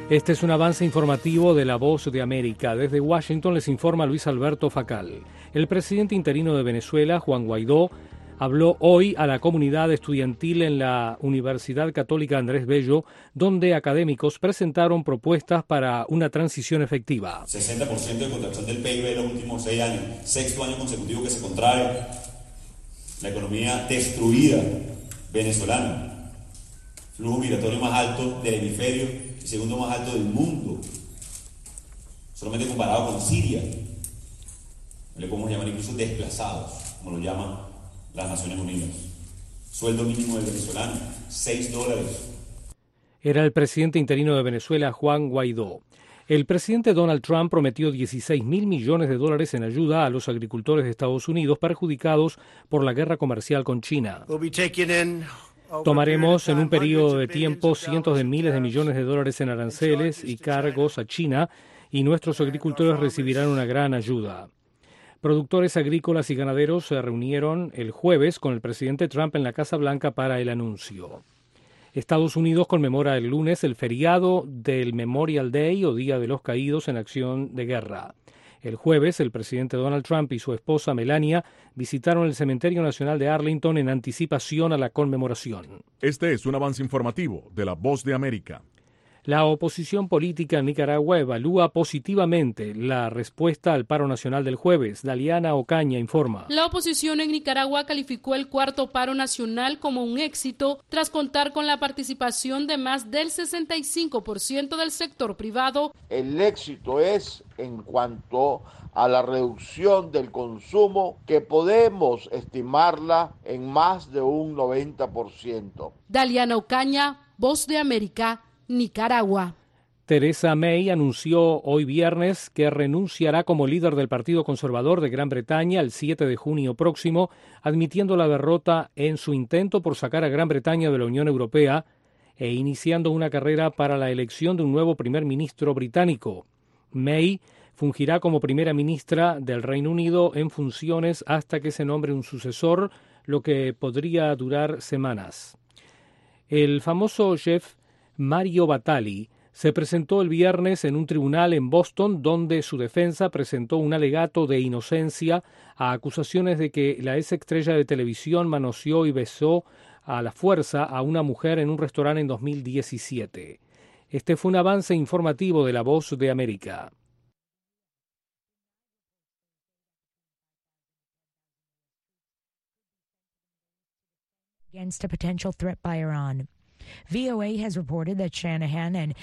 Este es un avance informativo de La Voz de América. Desde Washington les informa Luis Alberto Facal. El presidente interino de Venezuela, Juan Guaidó, habló hoy a la comunidad estudiantil en la Universidad Católica Andrés Bello, donde académicos presentaron propuestas para una transición efectiva. 60% de contracción del PIB en los últimos 6 años, sexto año consecutivo que se contrae, la economía destruida venezolana, flujo migratorio más alto del hemisferio y segundo más alto del mundo, solamente comparado con Siria. Le podemos llamar incluso desplazados, como lo llaman las Naciones Unidas. Sueldo mínimo del venezolano, $6. Era el presidente interino de Venezuela, Juan Guaidó. El presidente Donald Trump prometió $16.000 millones en ayuda a los agricultores de Estados Unidos perjudicados por la guerra comercial con China. Tomaremos en un periodo de tiempo cientos de miles de millones de dólares en aranceles y cargos a China y nuestros agricultores recibirán una gran ayuda. Productores agrícolas y ganaderos se reunieron el jueves con el presidente Trump en la Casa Blanca para el anuncio. Estados Unidos conmemora el lunes el feriado del Memorial Day o Día de los Caídos en Acción de Guerra. El jueves, el presidente Donald Trump y su esposa Melania visitaron el Cementerio Nacional de Arlington en anticipación a la conmemoración. Este es un avance informativo de La Voz de América. La oposición política en Nicaragua evalúa positivamente la respuesta al paro nacional del jueves. Daliana Ocaña informa. La oposición en Nicaragua calificó el cuarto paro nacional como un éxito tras contar con la participación de más del 65% del sector privado. El éxito es en cuanto a la reducción del consumo, que podemos estimarla en más de un 90%. Daliana Ocaña, Voz de América, Nicaragua. Theresa May anunció hoy viernes que renunciará como líder del Partido Conservador de Gran Bretaña el 7 de junio próximo, admitiendo la derrota en su intento por sacar a Gran Bretaña de la Unión Europea e iniciando una carrera para la elección de un nuevo primer ministro británico. May fungirá como primera ministra del Reino Unido en funciones hasta que se nombre un sucesor, lo que podría durar semanas. El famoso chef Mario Batali se presentó el viernes en un tribunal en Boston donde su defensa presentó un alegato de inocencia a acusaciones de que la ex estrella de televisión manoseó y besó a la fuerza a una mujer en un restaurante en 2017. Este fue un avance informativo de La Voz de América. Against a potential threat by Iran. VOA has reported that Shanahan and